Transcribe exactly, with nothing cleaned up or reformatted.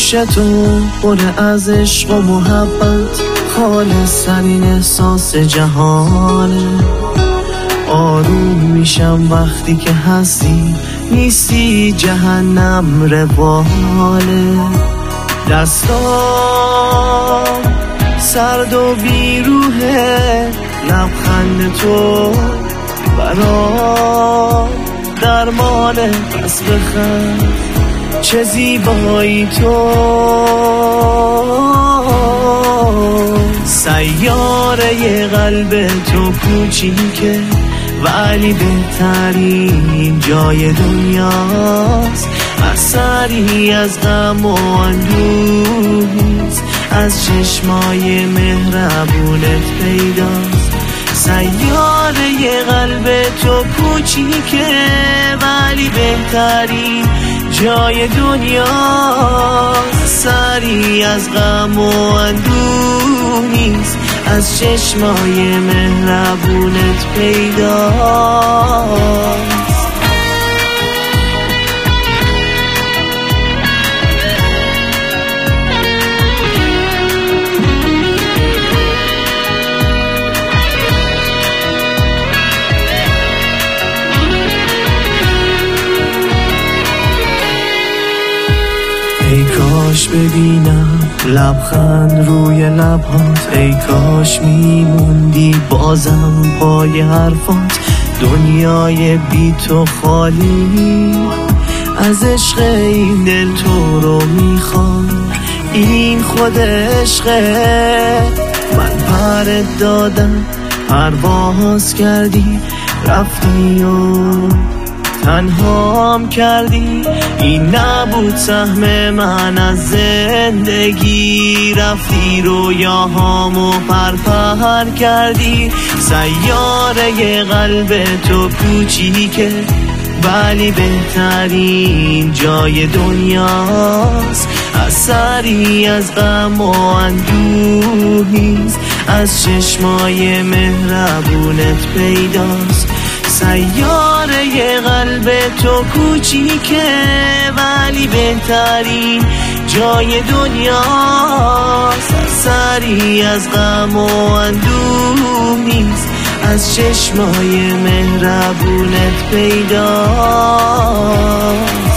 گوش تو پر از عشق و محبت، خالص ترین احساس جهانه. آروم میشم وقتی که هستی، نیستی جهنم رواله. دستام سرد و بیروحه، لبخند تو برام درمانه. پس بخند چه زیبایی تو، سیاره قلب تو کوچیکه ولی بهترین جای دنیاست. اثری از غم و اندوه نیست، از چشمای مهربونت پیداست. سیاره قلب تو کوچیکه ولی بهترین جای دنیاست. اثری از غم و اندوه نیست، از چشمای مهربونت پیداست. ای کاش ببینم لبخند روی لبهات، ای کاش میموندی بازم پای حرفات. دنیای بی تو خالی، از عشق این دل تو رو میخوام. این خود عشقه، من پرت دادم پرواز کردی، رفتی و تنهام کردی. این نبود سهم من از زندگی، رفتی رویاهامو پرپر کردی. سیاره قلب تو کوچیکه ولی بهترین جای دنیاست. اثری از غم و اندوه نیست، از چشمای مهربونت پیداست. سیاره قلب تو کوچیکه ولی بهترین جای دنیاست. اثری از غم و اندوه نیست، از چشمای مهربونت پیداست.